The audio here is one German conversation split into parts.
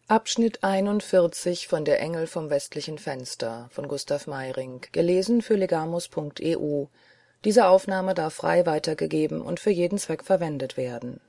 von Der Engel vom westlichen Fenster von Gustav Meyrinck. Gelesen für Legamus.eu. Diese Aufnahme darf frei weitergegeben und für jeden Zweck verwendet werden.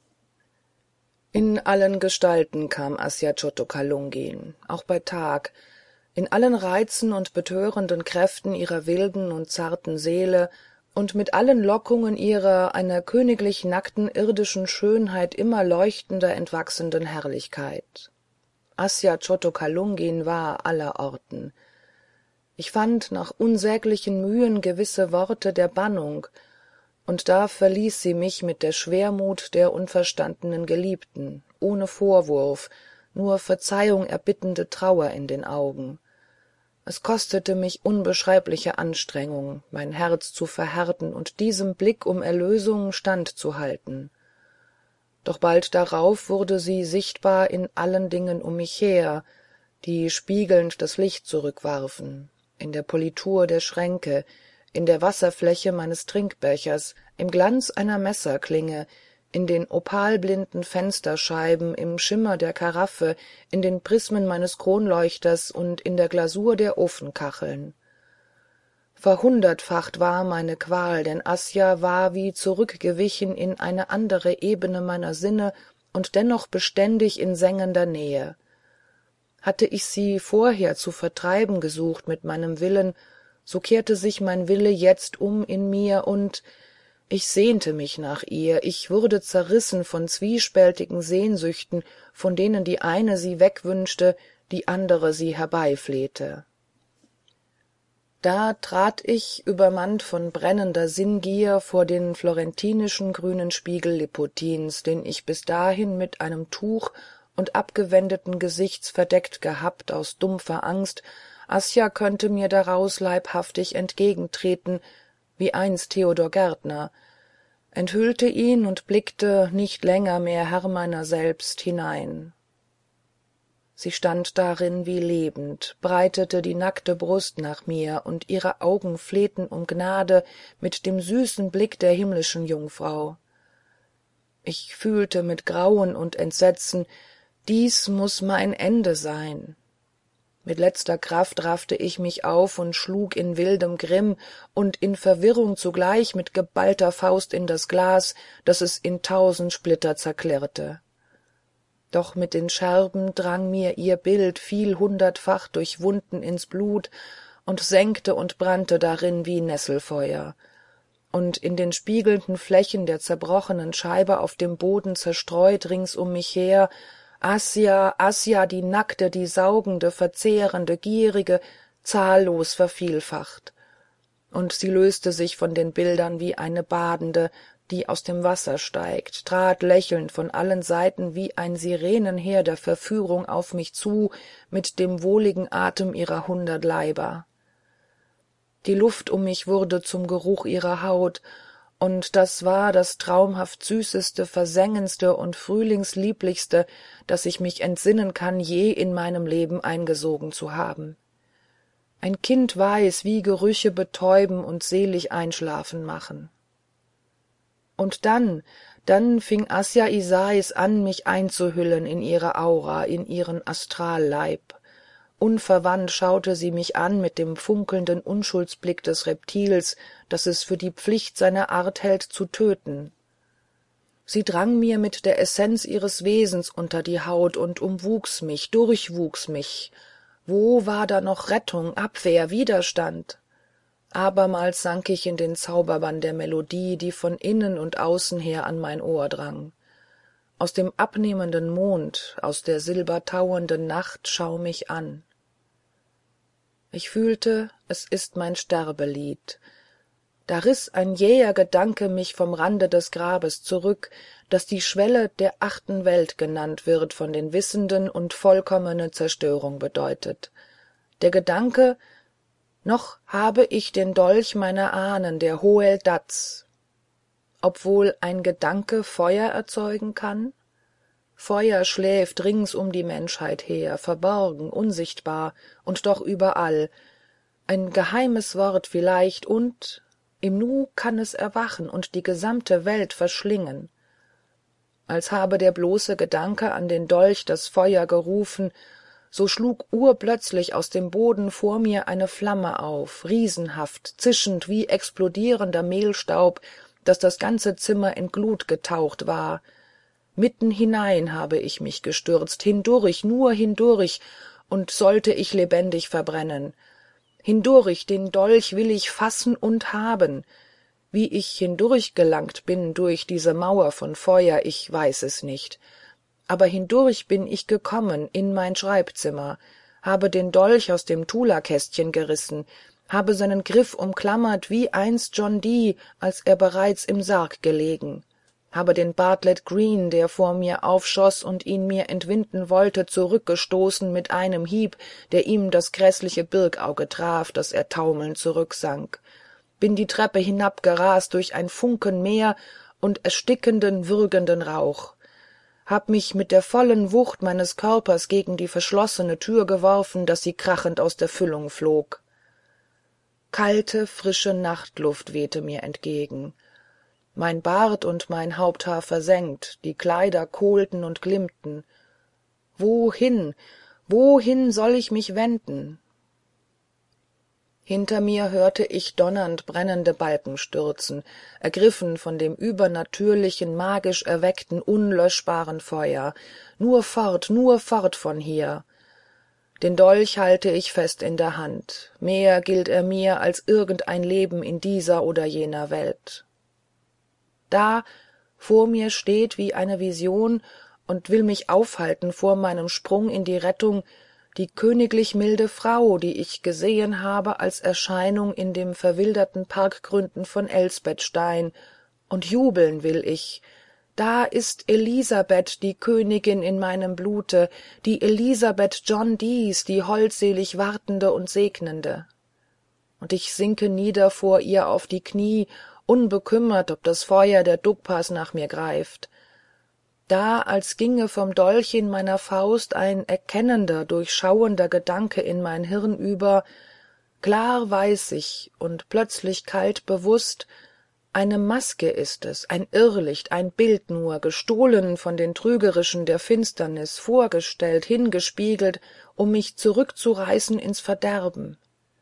In allen Gestalten kam Asyatottokalungin, auch bei Tag, in allen Reizen und betörenden Kräften ihrer wilden und zarten Seele und mit allen Lockungen ihrer einer königlich nackten irdischen Schönheit immer leuchtender entwachsenden Herrlichkeit. Asyatottokalungin war allerorten. Ich fand nach unsäglichen Mühen gewisse Worte der Bannung, und da verließ sie mich mit der Schwermut der unverstandenen Geliebten, ohne Vorwurf, nur Verzeihung erbittende Trauer in den Augen. Es kostete mich unbeschreibliche Anstrengung, mein Herz zu verhärten und diesem Blick um Erlösung standzuhalten. Doch bald darauf wurde sie sichtbar in allen Dingen um mich her, die spiegelnd das Licht zurückwarfen, in der Politur der Schränke, in der Wasserfläche meines Trinkbechers, im Glanz einer Messerklinge, in den opalblinden Fensterscheiben, im Schimmer der Karaffe, in den Prismen meines Kronleuchters und in der Glasur der Ofenkacheln. Verhundertfacht war meine Qual, denn Asya war wie zurückgewichen in eine andere Ebene meiner Sinne und dennoch beständig in sengender Nähe. Hatte ich sie vorher zu vertreiben gesucht mit meinem Willen, so kehrte sich mein Wille jetzt um in mir, und ich sehnte mich nach ihr, ich wurde zerrissen von zwiespältigen Sehnsüchten, von denen die eine sie wegwünschte, die andere sie herbeiflehte. Da trat ich, übermannt von brennender Sinngier, vor den florentinischen grünen Spiegel Lipotins, den ich bis dahin mit einem Tuch und abgewendeten Gesichts verdeckt gehabt, aus dumpfer Angst, Asya könnte mir daraus leibhaftig entgegentreten, wie einst Theodor Gärtner, enthüllte ihn und blickte, nicht länger mehr Herr meiner selbst, hinein. Sie stand darin wie lebend, breitete die nackte Brust nach mir, und ihre Augen flehten um Gnade mit dem süßen Blick der himmlischen Jungfrau. Ich fühlte mit Grauen und Entsetzen, dies muß mein Ende sein. Mit letzter Kraft raffte ich mich auf und schlug in wildem Grimm und in Verwirrung zugleich mit geballter Faust in das Glas, daß es in 1000 Splitter zerklirrte. Doch mit den Scherben drang mir ihr Bild vielhundertfach durch Wunden ins Blut und sengte und brannte darin wie Nesselfeuer. Und in den spiegelnden Flächen der zerbrochenen Scheibe auf dem Boden zerstreut rings um mich her, Asya, Asya, die nackte, die saugende, verzehrende, gierige, zahllos vervielfacht. Und sie löste sich von den Bildern wie eine Badende, die aus dem Wasser steigt, trat lächelnd von allen Seiten wie ein Sirenenheer der Verführung auf mich zu mit dem wohligen Atem ihrer 100 Leiber. Die Luft um mich wurde zum Geruch ihrer Haut, und das war das traumhaft süßeste, versengendste und frühlingslieblichste, das ich mich entsinnen kann, je in meinem Leben eingesogen zu haben. Ein Kind weiß, wie Gerüche betäuben und selig einschlafen machen. Und dann fing Asya Isais an, mich einzuhüllen in ihre Aura, in ihren Astralleib. Unverwandt schaute sie mich an mit dem funkelnden Unschuldsblick des Reptils, das es für die Pflicht seiner Art hält, zu töten. Sie drang mir mit der Essenz ihres Wesens unter die Haut und umwuchs mich, durchwuchs mich. Wo war da noch Rettung, Abwehr, Widerstand? Abermals sank ich in den Zauberbann der Melodie, die von innen und außen her an mein Ohr drang. Aus dem abnehmenden Mond, aus der silbertauenden Nacht schaum ich an. Ich fühlte, es ist mein Sterbelied. Da riß ein jäher Gedanke mich vom Rande des Grabes zurück, das die Schwelle der 8. Welt genannt wird, von den Wissenden und vollkommene Zerstörung bedeutet. Der Gedanke, noch habe ich den Dolch meiner Ahnen, der Hoel Dats. Ob wohl ein Gedanke Feuer erzeugen kann? Feuer schläft rings um die Menschheit her, verborgen, unsichtbar und doch überall. Ein geheimes Wort vielleicht, und im Nu kann es erwachen und die gesamte Welt verschlingen. als habe der bloße Gedanke an den Dolch das Feuer gerufen, so schlug urplötzlich aus dem Boden vor mir eine Flamme auf, riesenhaft, zischend wie explodierender Mehlstaub, daß das ganze Zimmer in Glut getaucht war. Mitten hinein habe ich mich gestürzt, hindurch, nur hindurch, und sollte ich lebendig verbrennen. Hindurch, den Dolch will ich fassen und haben. Wie ich hindurchgelangt bin durch diese Mauer von Feuer, ich weiß es nicht. Aber hindurch bin ich gekommen in mein Schreibzimmer, habe den Dolch aus dem Tulakästchen gerissen, habe seinen Griff umklammert wie einst John Dee, als er bereits im Sarg gelegen, habe den Bartlett Green, der vor mir aufschoß und ihn mir entwinden wollte, zurückgestoßen mit einem Hieb, der ihm das gräßliche Birkauge traf, daß er taumelnd zurücksank, bin die Treppe hinabgerast durch ein Funkenmeer und erstickenden, würgenden Rauch, hab mich mit der vollen Wucht meines Körpers gegen die verschlossene Tür geworfen, daß sie krachend aus der Füllung flog. Kalte, frische Nachtluft wehte mir entgegen. Mein Bart und mein Haupthaar versengt, die Kleider kohlten und glimmten. Wohin, wohin soll ich mich wenden? Hinter mir hörte ich donnernd brennende Balken stürzen, ergriffen von dem übernatürlichen, magisch erweckten, unlöschbaren Feuer. Nur fort von hier! Den Dolch halte ich fest in der Hand. Mehr gilt er mir als irgendein Leben in dieser oder jener Welt. Da vor mir steht wie eine Vision und will mich aufhalten vor meinem Sprung in die Rettung, die königlich milde Frau, die ich gesehen habe als Erscheinung in den verwilderten Parkgründen von Elsbethstein, und jubeln will ich. Da ist Elisabeth, die Königin in meinem Blute, die Elisabeth John Dees, die holdselig wartende und segnende. Und ich sinke nieder vor ihr auf die Knie, unbekümmert, ob das Feuer der Dugpas nach mir greift. Da, als ginge vom Dolch in meiner Faust ein erkennender, durchschauender Gedanke in mein Hirn über, klar weiß ich und plötzlich kalt bewußt, eine Maske ist es, ein Irrlicht, ein Bild nur, gestohlen von den Trügerischen der Finsternis, vorgestellt, hingespiegelt, um mich zurückzureißen ins Verderben.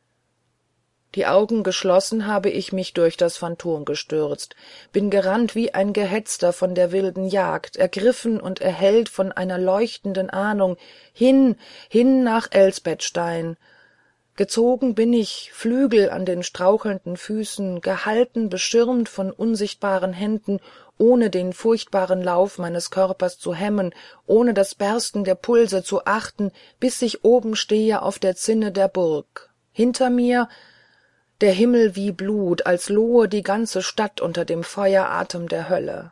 Die Augen geschlossen habe ich mich durch das Phantom gestürzt, bin gerannt wie ein Gehetzter von der wilden Jagd, ergriffen und erhellt von einer leuchtenden Ahnung, hin nach Elsbethstein. Gezogen bin ich, Flügel an den strauchelnden Füßen, gehalten, beschirmt von unsichtbaren Händen, ohne den furchtbaren Lauf meines Körpers zu hemmen, ohne das Bersten der Pulse zu achten, bis ich oben stehe auf der Zinne der Burg. Hinter mir der Himmel wie Blut, als lohe die ganze Stadt unter dem Feueratem der Hölle.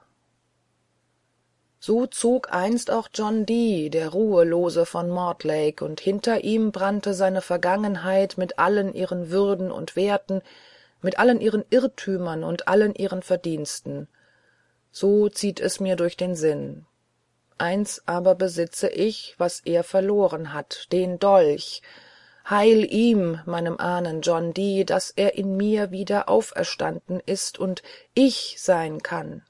So zog einst auch John Dee, der Ruhelose von Mortlake, und hinter ihm brannte seine Vergangenheit mit allen ihren Würden und Werten, mit allen ihren Irrtümern und allen ihren Verdiensten. So zieht es mir durch den Sinn. Eins aber besitze ich, was er verloren hat, den Dolch. Heil ihm, meinem Ahnen John Dee, dass er in mir wieder auferstanden ist und ich sein kann.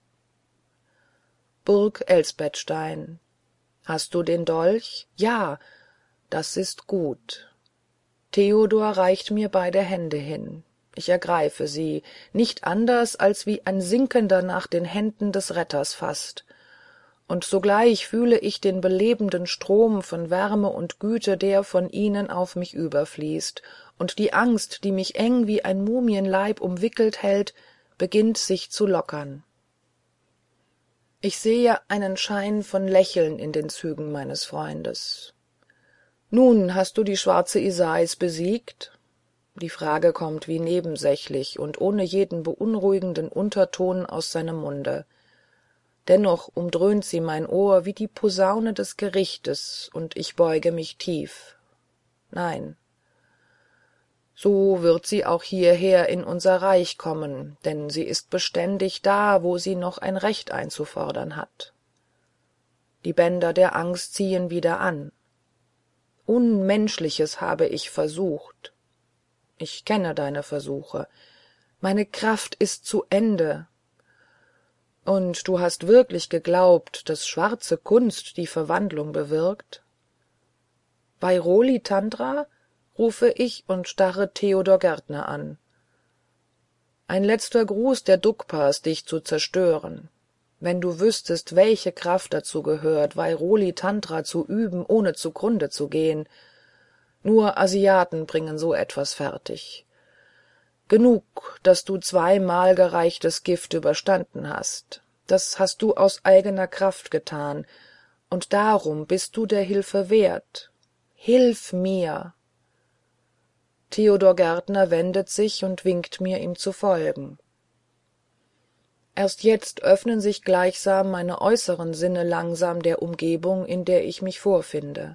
Burg Elsbethstein. Hast du den Dolch? Ja, das ist gut. Theodor reicht mir beide Hände hin. Ich ergreife sie, nicht anders als wie ein Sinkender nach den Händen des Retters faßt. Und sogleich fühle ich den belebenden Strom von Wärme und Güte, der von ihnen auf mich überfließt, und die Angst, die mich eng wie ein Mumienleib umwickelt hält, beginnt sich zu lockern. Ich sehe einen Schein von Lächeln in den Zügen meines Freundes. »Nun, hast du die schwarze Isais besiegt?« Die Frage kommt wie nebensächlich und ohne jeden beunruhigenden Unterton aus seinem Munde. Dennoch umdröhnt sie mein Ohr wie die Posaune des Gerichtes, und ich beuge mich tief. Nein. So wird sie auch hierher in unser Reich kommen, denn sie ist beständig da, wo sie noch ein Recht einzufordern hat. Die Bänder der Angst ziehen wieder an. Unmenschliches habe ich versucht. Ich kenne deine Versuche. Meine Kraft ist zu Ende. Und du hast wirklich geglaubt, dass schwarze Kunst die Verwandlung bewirkt? Vairoli Tandra? Rufe ich und starre Theodor Gärtner an. Ein letzter Gruß der Dugpas, dich zu zerstören. Wenn du wüsstest, welche Kraft dazu gehört, Vairoli Tantra zu üben, ohne zugrunde zu gehen. Nur Asiaten bringen so etwas fertig. Genug, dass du 2-mal gereichtes Gift überstanden hast. Das hast du aus eigener Kraft getan, und darum bist du der Hilfe wert. Hilf mir! Theodor Gärtner wendet sich und winkt mir, ihm zu folgen. Erst jetzt öffnen sich gleichsam meine äußeren Sinne langsam der Umgebung, in der ich mich vorfinde.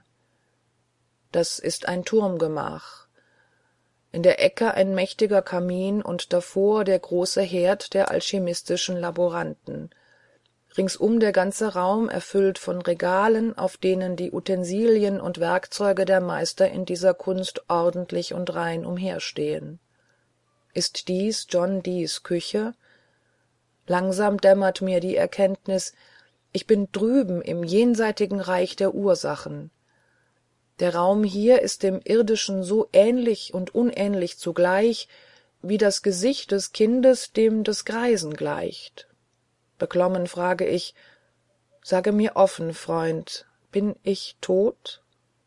Das ist ein Turmgemach. In der Ecke ein mächtiger Kamin und davor der große Herd der alchimistischen Laboranten. Ringsum der ganze Raum erfüllt von Regalen, auf denen die Utensilien und Werkzeuge der Meister in dieser Kunst ordentlich und rein umherstehen. Ist dies John Dees Küche? Langsam dämmert mir die Erkenntnis, ich bin drüben im jenseitigen Reich der Ursachen. Der Raum hier ist dem irdischen so ähnlich und unähnlich zugleich, wie das Gesicht des Kindes dem des Greisen gleicht. Beklommen frage ich, sage mir offen, Freund, bin ich tot?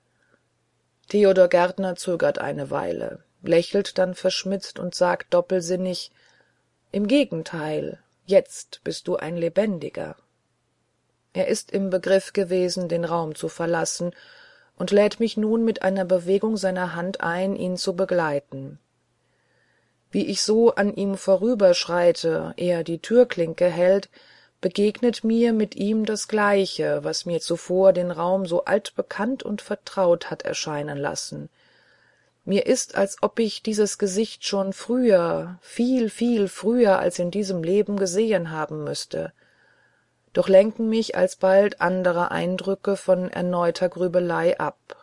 Theodor Gärtner zögert eine Weile, lächelt dann verschmitzt und sagt doppelsinnig, im Gegenteil, jetzt bist du ein Lebendiger. Er ist im Begriff gewesen, den Raum zu verlassen, und lädt mich nun mit einer Bewegung seiner Hand ein, ihn zu begleiten. Wie ich so an ihm vorüberschreite, er die Türklinke hält, begegnet mir mit ihm das Gleiche, was mir zuvor den Raum so altbekannt und vertraut hat erscheinen lassen. Mir ist, als ob ich dieses Gesicht schon früher, viel, viel früher als in diesem Leben gesehen haben müsste. Doch lenken mich alsbald andere Eindrücke von erneuter Grübelei ab.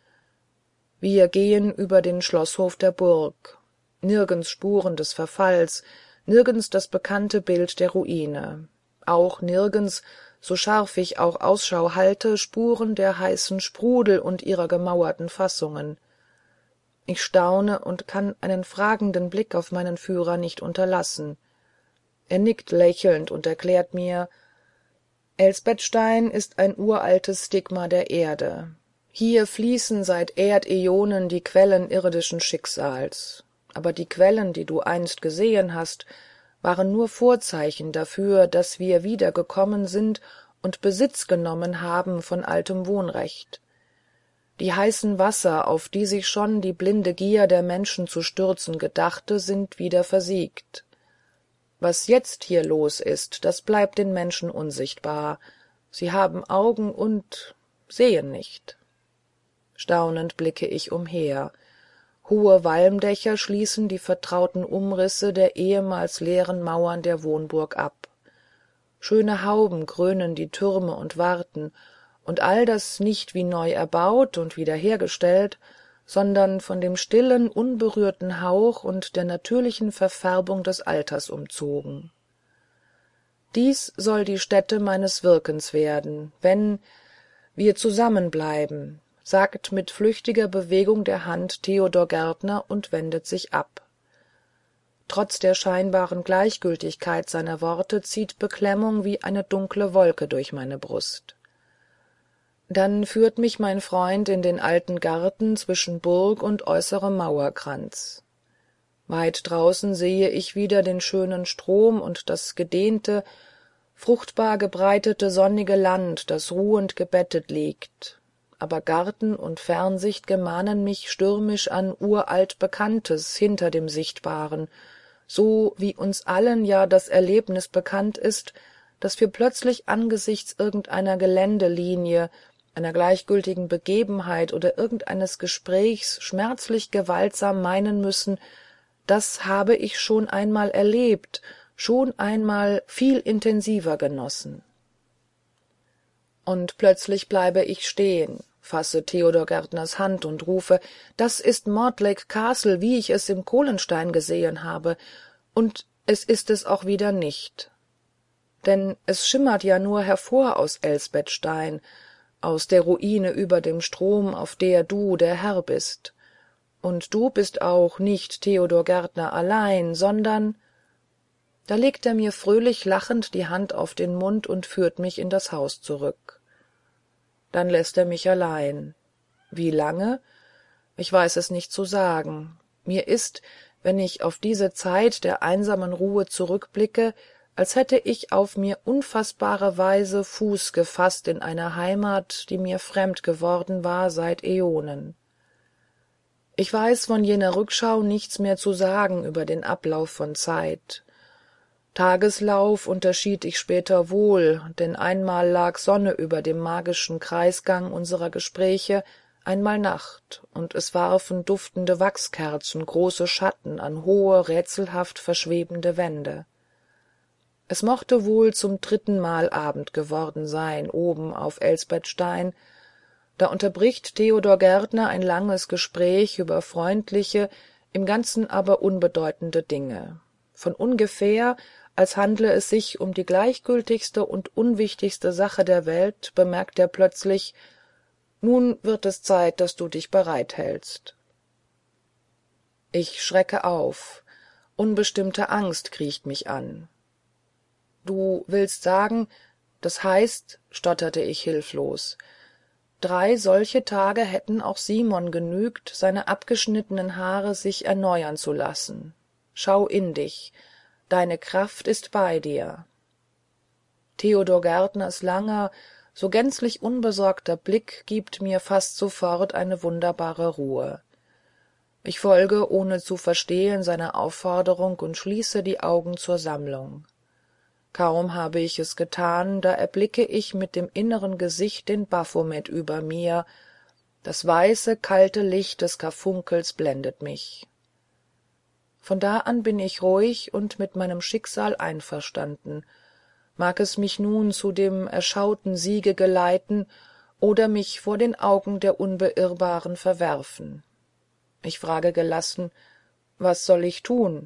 Wir gehen über den Schlosshof der Burg. Nirgends Spuren des Verfalls, nirgends das bekannte Bild der Ruine. Auch nirgends, so scharf ich auch Ausschau halte, Spuren der heißen Sprudel und ihrer gemauerten Fassungen. Ich staune und kann einen fragenden Blick auf meinen Führer nicht unterlassen. Er nickt lächelnd und erklärt mir, Elsbethstein ist ein uraltes Stigma der Erde. Hier fließen seit Erdäonen die Quellen irdischen Schicksals. Aber die Quellen, die du einst gesehen hast, waren nur Vorzeichen dafür, dass wir wiedergekommen sind und Besitz genommen haben von altem Wohnrecht. Die heißen Wasser, auf die sich schon die blinde Gier der Menschen zu stürzen gedachte, sind wieder versiegt. Was jetzt hier los ist, das bleibt den Menschen unsichtbar. Sie haben Augen und sehen nicht. Staunend blicke ich umher. Hohe Walmdächer schließen die vertrauten Umrisse der ehemals leeren Mauern der Wohnburg ab. Schöne Hauben krönen die Türme und Warten, und all das nicht wie neu erbaut und wiederhergestellt, sondern von dem stillen, unberührten Hauch und der natürlichen Verfärbung des Alters umzogen. Dies soll die Stätte meines Wirkens werden, wenn wir zusammenbleiben, sagt mit flüchtiger Bewegung der Hand Theodor Gärtner und wendet sich ab. Trotz der scheinbaren Gleichgültigkeit seiner Worte zieht Beklemmung wie eine dunkle Wolke durch meine Brust. Dann führt mich mein Freund in den alten Garten zwischen Burg und äußerem Mauerkranz. Weit draußen sehe ich wieder den schönen Strom und das gedehnte, fruchtbar gebreitete sonnige Land, das ruhend gebettet liegt. Aber Garten und Fernsicht gemahnen mich stürmisch an uralt Bekanntes hinter dem Sichtbaren, so wie uns allen ja das Erlebnis bekannt ist, dass wir plötzlich angesichts irgendeiner Geländelinie, einer gleichgültigen Begebenheit oder irgendeines Gesprächs schmerzlich gewaltsam meinen müssen, das habe ich schon einmal erlebt, schon einmal viel intensiver genossen. Und plötzlich bleibe ich stehen, fasse Theodor Gärtners Hand und rufe, das ist Mortlake Castle, wie ich es im Kohlenstein gesehen habe, und es ist es auch wieder nicht. denn es schimmert ja nur hervor aus Elsbethstein, aus der Ruine über dem Strom, auf der du der Herr bist. Und du bist auch nicht Theodor Gärtner allein, sondern da legt er mir fröhlich lachend die Hand auf den Mund und führt mich in das Haus zurück. Dann läßt er mich allein. Wie lange? Ich weiß es nicht zu sagen. Mir ist, wenn ich auf diese Zeit der einsamen Ruhe zurückblicke, als hätte ich auf mir unfaßbare Weise Fuß gefasst in einer Heimat, die mir fremd geworden war seit Äonen. Ich weiß von jener Rückschau nichts mehr zu sagen über den Ablauf von Zeit. Tageslauf unterschied ich später wohl, denn einmal lag Sonne über dem magischen Kreisgang unserer Gespräche, einmal Nacht, und es warfen duftende Wachskerzen große Schatten an hohe, rätselhaft verschwebende Wände. Es mochte wohl zum 3. Mal Abend geworden sein, oben auf Elsbethstein. Da unterbricht Theodor Gärtner ein langes Gespräch über freundliche, im Ganzen aber unbedeutende Dinge. Von ungefähr, als handle es sich um die gleichgültigste und unwichtigste Sache der Welt, bemerkt er plötzlich: »Nun wird es Zeit, dass du dich bereithältst.« Ich schrecke auf. Unbestimmte Angst kriecht mich an. »Du willst sagen, das heißt«, stotterte ich hilflos, 3 solche Tage hätten auch Simon genügt, seine abgeschnittenen Haare sich erneuern zu lassen. Schau in dich. Deine Kraft ist bei dir. Theodor Gärtners langer, so gänzlich unbesorgter Blick gibt mir fast sofort eine wunderbare Ruhe. Ich folge, ohne zu verstehen, seiner Aufforderung und schließe die Augen zur Sammlung. Kaum habe ich es getan, da erblicke ich mit dem inneren Gesicht den Baphomet über mir. Das weiße, kalte Licht des Karfunkels blendet mich. Von da an bin ich ruhig und mit meinem Schicksal einverstanden. Mag es mich nun zu dem erschauten Siege geleiten oder mich vor den Augen der Unbeirrbaren verwerfen. Ich frage gelassen: Was soll ich tun?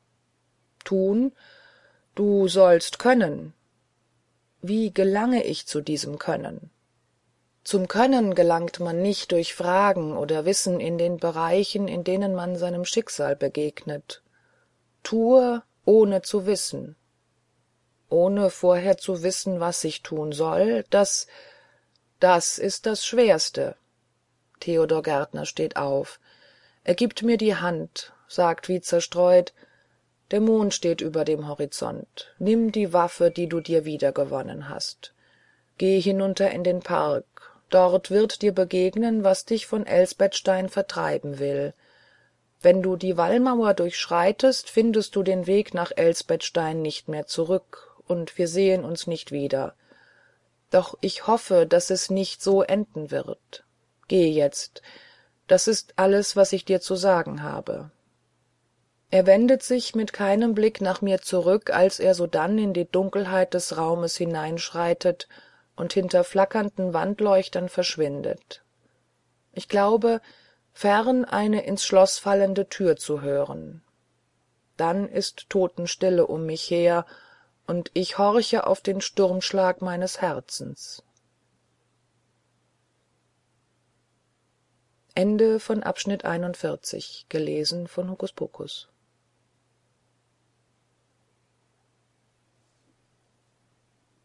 Tun? Du sollst können. Wie gelange ich zu diesem Können? Zum Können gelangt man nicht durch Fragen oder Wissen in den Bereichen, in denen man seinem Schicksal begegnet. Tue, ohne zu wissen. Ohne vorher zu wissen, was ich tun soll, das ist das Schwerste. Theodor Gärtner steht auf. Er gibt mir die Hand, sagt wie zerstreut: Der Mond steht über dem Horizont. Nimm die Waffe, die du dir wiedergewonnen hast. Geh hinunter in den Park. Dort wird dir begegnen, was dich von Elsbethstein vertreiben will. Wenn du die Wallmauer durchschreitest, findest du den Weg nach Elsbethstein nicht mehr zurück, und wir sehen uns nicht wieder. Doch ich hoffe, dass es nicht so enden wird. Geh jetzt. Das ist alles, was ich dir zu sagen habe. Er wendet sich mit keinem Blick nach mir zurück, als er sodann in die Dunkelheit des Raumes hineinschreitet und hinter flackernden Wandleuchtern verschwindet. Ich glaube, fern eine ins Schloss fallende Tür zu hören. Dann ist Totenstille um mich her, und ich horche auf den Sturmschlag meines Herzens. Ende von Abschnitt 41, gelesen von Hokuspokus.